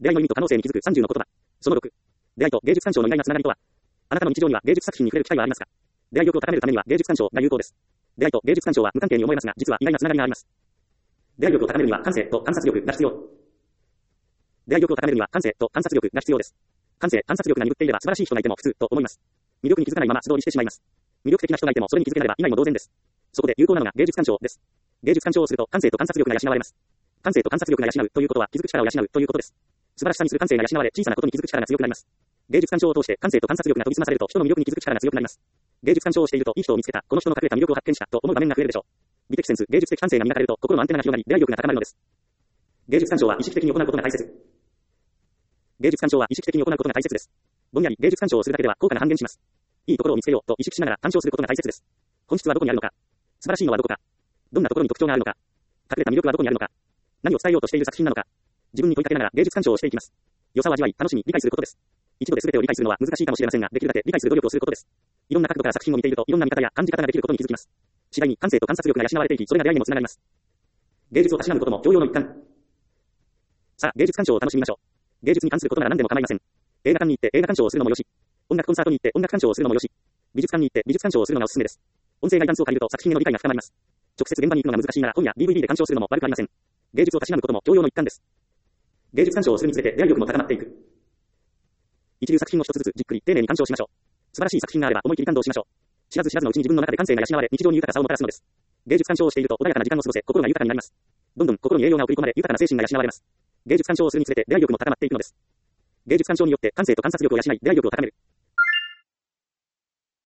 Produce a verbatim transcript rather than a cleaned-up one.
出会いの意味と可能性に気づくさんじゅうの言葉。そのろく。出会いと芸術鑑賞の意外なつながりとは。あなたの日常には芸術作品に触れる機会はありますか？出会い欲を高めるためには芸術鑑賞が有効です。出会いと芸術鑑賞は無関係に思えますが、実は意外なつながりがあります。出会い欲を高めるには感性と観察力が必要。出会い欲を高めるには感性と観察力が必要です。感性、観察力が鈍っていれば素晴らしい人がいても普通と思います。魅力に気づかないまま素通りしてしまいます。魅力的な人がいてもそれに気づけなれば以外も同然です。そこで有効なのが芸術鑑賞です。芸術鑑賞をすると感性と観察力が養われます。感性と観察力が養うということは気づく力を養うということです。素晴らしさにする感性が養われ小さなことに気づく力が強くなります。芸術鑑賞を通して感性と観察力が研ぎ澄まされると人の魅力に気づく力が強くなります。芸術鑑賞をしているといい人を見つけた、この人の隠れた魅力を発見したと思う場面が増えるでしょう。美的センス、芸術的感性が磨かれると心のアンテナが広がり出会い力が高まるのです。芸術鑑賞は意識的に行うことが大切。芸術鑑賞は意識的に行うことが大切です。ぼんやり芸術鑑賞をするだけでは効果が半減します。いいところを見つけようと意識しながら鑑賞することが大切です。本質はどこにあるのか。素晴らしいのはどこか。どんなところに特徴があるのか。隠れた魅力はどこにあるのか。何を伝えようとしている作品なのか。自分に問いかけながら芸術鑑賞をしていきます。良さを味わい、楽しみ、理解することです。一度で全てを理解するのは難しいかもしれませんが、できるだけ理解する努力をすることです。いろんな角度から作品を見ていると、いろんな見方や感じ方ができることに気づきます。次第に感性と観察力が養われていき、それが出会いにもつながります。芸術をたしなむことも教養の一環。さあ、芸術鑑賞を楽しみましょう。芸術に関することなら何でも構いません。映画館に行って映画鑑賞をするのもよし、音楽コンサートに行って音楽鑑賞をするのもよし、美術館に行って美術鑑賞をするのがおすすめです。音声ガイダンスを借りると作品への理解が深まります。直接現場に行くのが難しいなら本や ディーブイディー で鑑賞するのも悪くありません。芸術をたしなむことも教養の一環です。芸術鑑賞をするにつれて出会い力も高まっていく。一流作品を一つずつじっくり丁寧に鑑賞しましょう。素晴らしい作品があれば思い切り感動しましょう。知らず知らずのうちに自分の中で感性が養われ、日常に豊かさをもたらすのです。芸術鑑賞をしていると穏やかな時間を過ごせ、心が豊かになります。どんどん心に栄養が送り込まれ、豊かな精神が養われます。芸術鑑賞をするにつれて出会い力も高まっていくのです。芸術鑑賞によって感性と観察力を養い、出会い力を高める。